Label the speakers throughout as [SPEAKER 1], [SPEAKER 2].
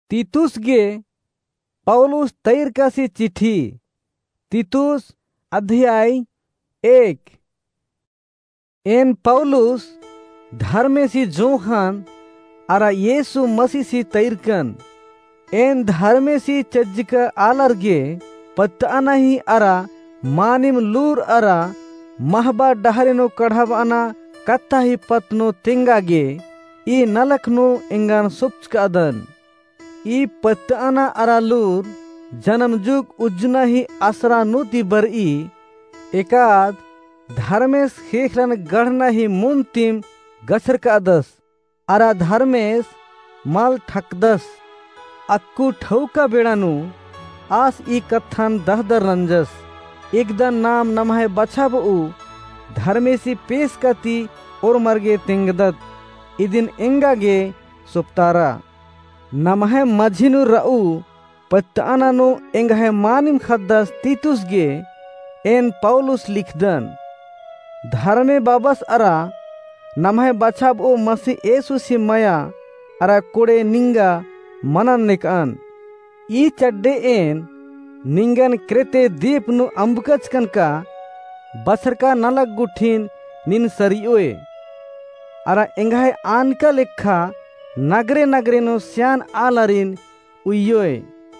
[SPEAKER 1] तीतुस गे पौलुस तैर कसी चिट्ठी तीतुस अध्याय 1। एन पौलुस धर्मे सी जोहान अरा येसु मसीह सी तैरकन एन धर्मे सी चज्जिक आलर्गे पत्ताना ही अरा मानिम लूर अरा महबा डहरेनो कढ़ावाना कत्ता ही पत्नो तिंगागे ई नलखनो इंगान सुप्चक अदन ई पत्ताना अरा लूर जन्म जुग उज्जना ही आसरा नुति बरई एकाद धर्मेश खेखलन गढ़ना ही मुंतिम गसर का दस अरा धर्मेश माल ठकदस अक्कू ठौका बेड़ानु आस ई कथन दहदर रंजस एकदन नाम नमहे बछाबू धर्मेसी पेश कती और मरगे तिंगदत इदिन इंगागे सुप्तारा नमहे मझिनु रऊ पत्तानानु इंगहे मानिम खद्दस तीतुस गे एन पौलुस लिखदन धर्मे बाबस अरा नमहे बछाबू मसी येसु सी मया अरा कोड़े निंगा मनन निकान ई चड्डे एन निंगन क्रेते दीप नु अंबकच कनका बसर का नलक गुठिन निन सरियोए अरा इंगाहे आनका लेखा नगरे नगरे नो स्यान आलरिन उयोए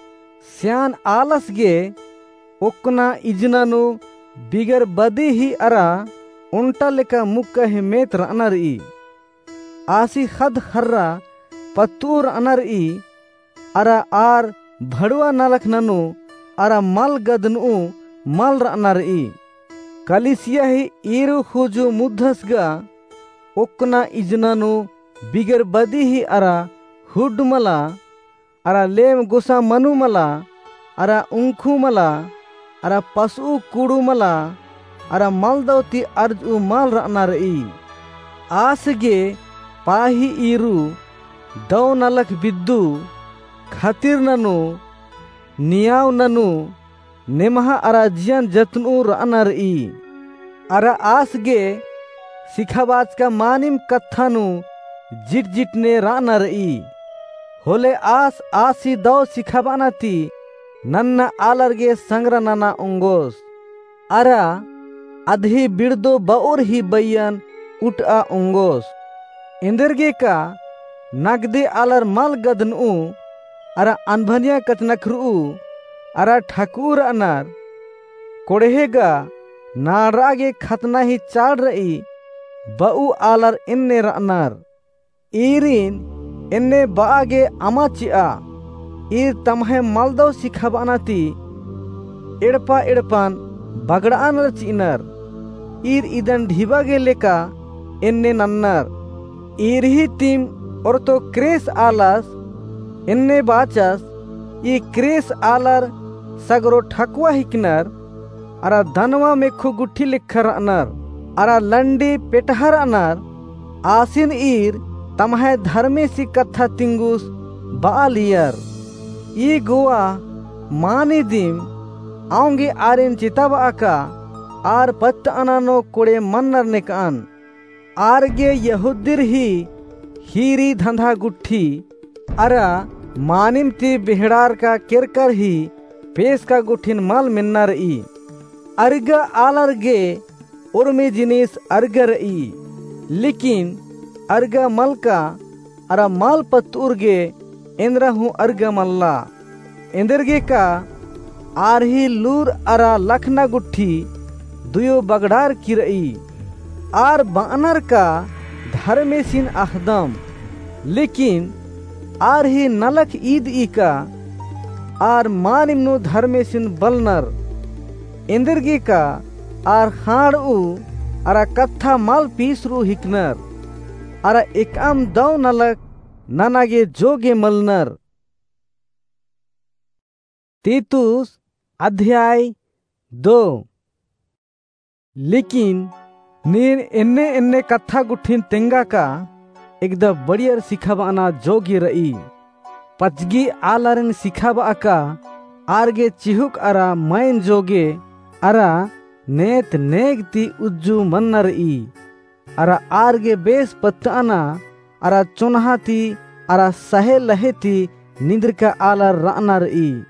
[SPEAKER 1] स्यान आलस गे ओकना इजनानु बिगर बदी ही अरा उन्टा लेका मुक्का ही मेत रनर ई आसी खद खर्रा पत्तूर अनर ई अरा आर भड़वा नलख ननु अरा मल गदनु मल रनर ई कलिसिया ही ईरु खुजु मुद्धसगा ओकना इजनानु बिगर बदी ही अरा हुड मला अरा लेम गुसा मनु मला अरा उंखु मला अरा पशु कुड़ू मला अरा मलदौती अर्जु माल रनर ई आसगे पाही ईरु दौ नलक बिद्दु खतिर ननु नियाव ननु नेमहा अरा जियन जतनु रनर ई अरा आसगे सिखाबाज का मानिम कथानु जिट जिटने रनर ई होले आस आसी दौ सिखाबानाती नन्ना आलर्गे संग्र नना उंगोस अरा अधी बिड़दो बौर ही बयन उट आ उंगोस इंदरगे का नगदे आलर मल गदनु अरा अनभनिया कचनखरू अरा ठकुर अनार कोड़ेगा नारागे खतना ही चाड़ रही बऊ आलर इन्ने रनार ईरिन इन्ने बागे अमाचिया ईर तमहे मलदो सिखाबानाती इड़पा इड़पान बगड़ानर चीनर ईर इदन ढीबागे लेका इन्ने नन्नर ईर ही तीम और तो क्रेस आलस इन्ने बाचस ई क्रेस आलर सगरो ठकुआ हिकनर अरा धनवा में खु गुट्ठी लिखर अनर अरा लंडी पेटहर अनर आसिन ईर तमहे धर्मे सी कथा तिंगुस बालियर ई गोवा मानी दिम आऊंगे आरिन चिताब आका आर पत्त अनानो कोड़े मन्नर निकान आरगे यहुदिर ही हीरी धंधा गुट्ठी अरा मानिम ती बिहड़ार का किरकर ही पेश का गुठिन माल मिन्नर ई अर्गा आलर गे उर्मी जिनिस अर्गर ई लेकिन अर्गा मल का अरा माल पत्तूर गे इंद्रा हूँ अर्गा मल्ला इंदरगे का आरही लूर अरा लखना गुट्ठी दुयो बगड़ार किरई आर बानर का धर्मे सिन अहदम लेकिन आर ही नलक ईद ई का आर मानिमनु धर्मे सिन बलनर इंदरगी का आर खाड़ उ अरा कत्था माल पीसरू हिकनर अरा एकम दौ नलक ननागे जोगे मलनर। तीतुस अध्याय 2। लेकिन नीन इन्ने इन्ने कथा गुठिन तेंगा का एकदम बढ़िया सिखाबाना जोगी रही पचगी आलरन सिखाबा का आरगे चिहुक अरा मैन जोगे अरा नेत नेगती उज्जू मन्नर ई अरा आरगे बेस पत्ताना अरा चुनहाती अरा सहे लहेती निंद्र का आलर रानार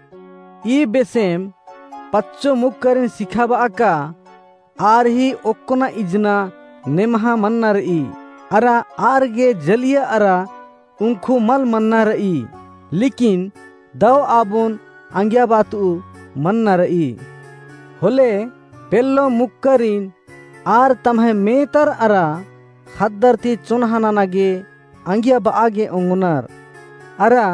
[SPEAKER 1] ई बेसेम पच्चो मुक्करिन सिखाबा का आर ही ओक्कोना इजना नेमहा मन्नार अरा आर गे जलिया अरा उनको मल मन्नार लेकिन दव आबोन अंग्या बातु मन्नार होले पेल्लो मुक्करिन आर तमहे मेतर अरा खद्दरती चुनहाना नागे अंग्या बागे ओंगुनार अरा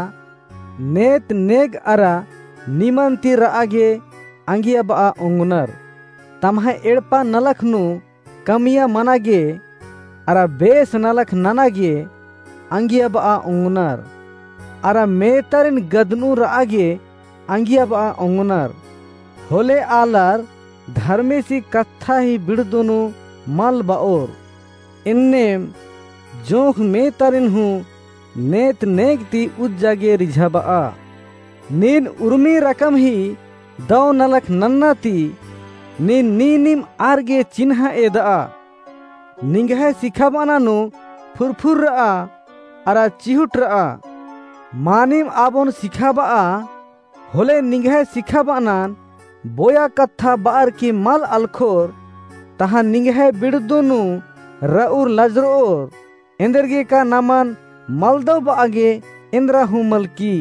[SPEAKER 1] नेत नेग अरा निमंती रागे अंगिया बा ओंगुनार तमहे एड़पा नलखनु कमिया मनागे अरा बेस नलख ननागे अंगिया बा ओंगुनार अरा मेतरिन गदनु रागे अंगिया बा ओंगुनार होले आलार धर्मेसी कथा ही बिड़दुनु मल बाओर इन्नेम जोख मेतरिन हूँ नेत नेगती उज्जागे रिझाबा नीन उर्मी रकम ही दौ नलक नन्नाती नीन नीनिम आरगे चिन्हा एदा निंगह सिखाबानानु फुरफुर रा अरा चिहुट रा मानिम आबोन सिखाबा होले निंगह सिखाबानान बोया कथा बार की मल अलखोर तहा निंगह बिड़दुनु रउर लजरोर इंद्रगे का नामन मलदव बागे इंद्रा हुमल की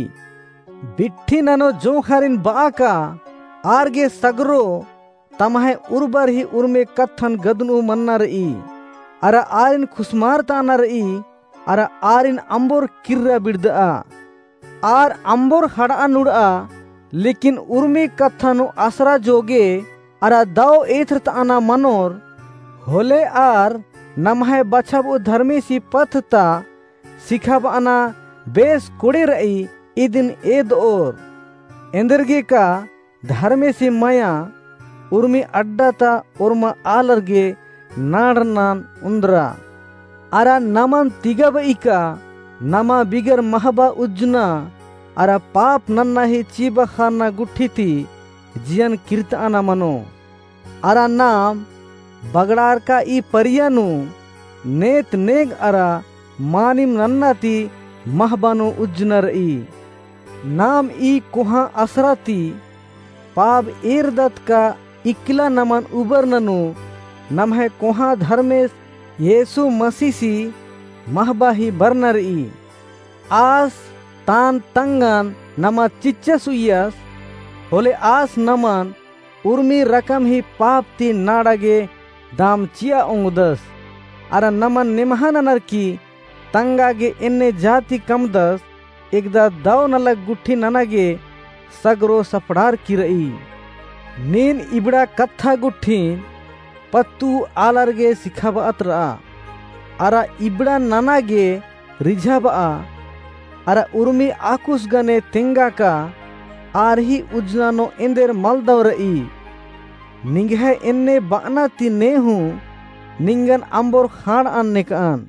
[SPEAKER 1] बिट्ठी ननो जोखारिन बाका आरगे सगरो तमहे उर्बर ही उर्मे कथन गदनु मन्नार अरा आरिन खुस्मार तानार अरा आरिन अंबोर किर्रा बिड़दा आर अंबोर हड़ा नुड़ा लेकिन उर्मी कथनु आसरा जोगे अरा दाव एथर ताना मनोर होले आर नमहे बछब धर्मी सी पथता सिखाब अना बेस कुड़े रही इदिन एद और इंद्रगे का धर्मे सी माया उर्मी अड्डाता उर्मा आलरगे नाड़नान उंद्रा अरा नमन तिगब इका नमा बिगर महबा उज्जना अरा पाप नन्ना ही चीबा खाना गुट्ठी थी जियन कीर्ताना मनो अरा नाम बगड़ार का ई परियानु नेत नेग अरा मानिम नन्नाती महबानो उज्जनर नाम ई कुहा असराती पाप एरदत का इकला नमन उबर ननु नमहे कुहा धर्मेश येसु मसीसी महबा ही बरनर आस तान तंगन नमा चिच्चसुयस होले आस नमन उर्मी रकम ही पाप ती नाड़गे दाम चिया उंगदस अरा नमन निमहाननर की तंगागे इन्ने जाति कमदस एकदा दाव नलक गुट्ठी ननगे सगरो सपड़ार की रई नीन इबड़ा कथा गुट्ठीन पत्तू आलरगे सिखाबात रा अरा इबड़ा ननागे रिझाबा अरा उर्मी आकुस गने तेंगा का आरही उजनानो इंदेर मलदव रई निंगह इन्ने बाना ती नेहू निंगन अंबोर खान अन्ने कान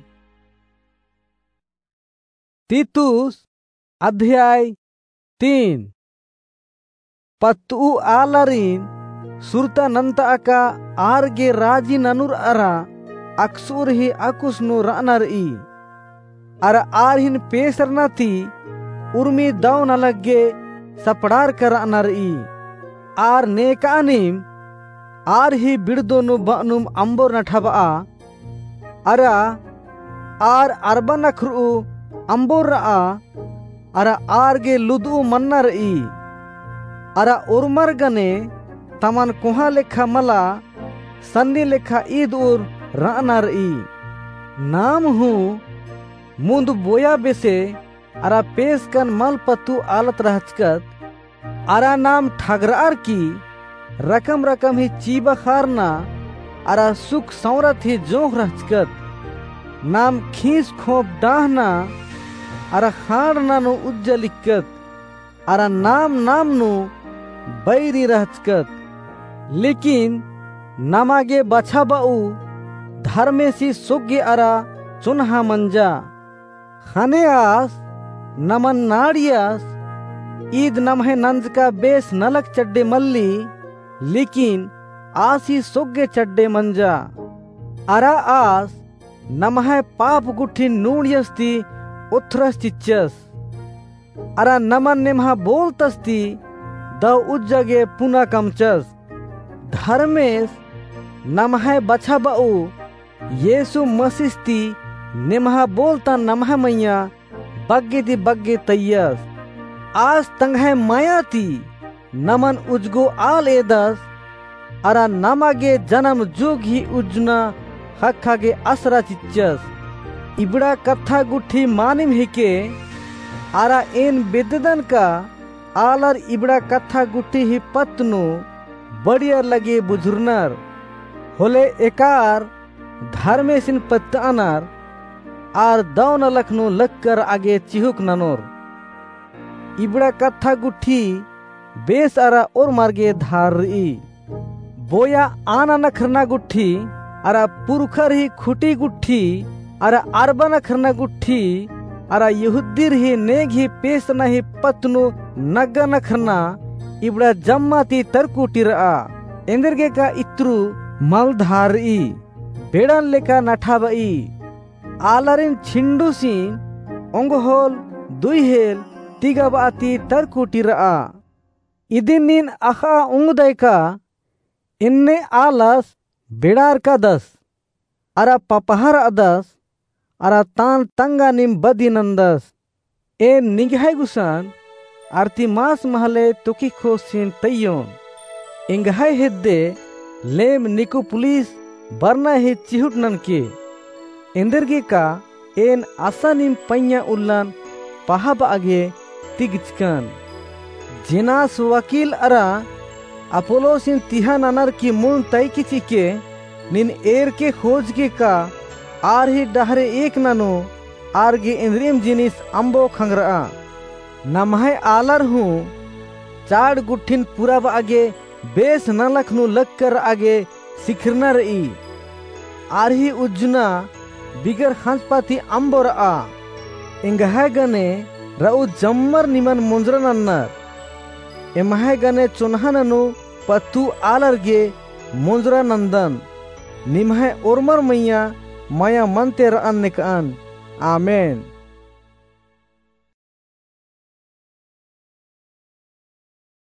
[SPEAKER 1] तीतुस अध्याय 3 पत्तू आलरीन सुरता नंता का आरगे राजी ननुर अरा अक्सुर ही अकुसनु रानर अरा आरहिन पेसरना थी उर्मी दाव न लगे सपड़ार कर रानर आर नेकानिम आर ही बिड़दोनु बानुम अंबोर नठबा अरा आर अरबन नखरु अंबोर रा अरा आरगे लुदु मन्नर अरा उर्मर गने तमन कुहा लेखा मला सन्नी लेखा ईद उर रानर नाम हूँ मुंद बोया बेसे अरा पेश कन मल पत्तू आलत रहचकत अरा नाम ठगरार की रकम रकम ही चीबा खारना अरा सुख सौरत ही जोख रहचकत नाम खींच खोप डाहना अरा खाड़ना नु उज्जलिकत अरा नाम नाम नु बैरी रहचकत लेकिन नमागे बछा बाऊ धर्मेसी सुग्गे अरा चुनहा मंजा खाने आस नमन नाड़ियास ईद नमहे नंज का बेस नलक चड्डे मल्ली लेकिन आसी सुग्गे चड्डे मंजा अरा आस नमहे पाप गुट्ठी नूड़ियस्ती उथरस चिच्चस अरा नमन नेमहा बोल तस्ती द उज्जगे पुना कमचस धर्मेश नमहा बछा बाऊ येसु मसीस्ती नेमहा बोलता नमहा मैया बग्गे तैयस आज तंगहे माया ती नमन उजगो आल एदस अरा नमागे जन्म जोग ही उजना हक्कागे असरा चिच्चस इबड़ा कथा गुठी मानिम हिके आरा एन बेददन का आलर इबड़ा कथा गुठी ही पत्नु बढ़िया लगे बुजुर्नर होले एकार धर्मेसिन पत्तानर आर दौन लखनो लक्कर आगे चिहुक ननोर इबड़ा कथा गुठी बेस आरा और मार्गे धार रही बोया आना नखरना गुठी अरा पुरखर ही खुटी गुठी अरा अरबा नखरना गुठी अरा यहुद्दीर ही नेग ही पेस ना ही पत्नु नग्गा नखरना इबड़ा जम्मा ती तरकुटी रहा इंदरगे का इत्रु मल धारी बेड़न लेका नठाबाई आलरिन छिंडू सीन ओंगहोल दुईहेल तिगाबाती तरकुटी रहा इदिनिन आखा उंगदय का इन्ने आलस बेड़ार का दस अरा पपहर अदस अरा तान तंगा निम बदी नंदस ए निगहाय गुसान आरती मास महले तुकी खोसिन तय्योन इंगहाय हिद्दे लेम निको पुलिस बरना ही चिहुट नन के इंदरगे का एन आसा निम पन्या उल्लन पहाब आगे तिगचकन जिनास वकील अरा अपोलो सिन तिहा नानर की मुन तय किची के निन एर के खोज के का आर ही डहरे एक ननो आर गे इंद्रियम जिनिस अम्बो खंगरा नमहाय आलर हूँ चाड़ गुठिन पूरा आगे बेस न लखनु लग कर आगे सिखरना रही आर ही उज्जना बिगर हंसपाती अम्बो रा इंगहाय गने रऊ जम्मर निमन मुंजरा नन्नर एमहाय गने चुनहाननु पत्तु आलरगे मुंजरा नंदन निमहाय ओरमर मैया माया मनते रअन निकान आमेन।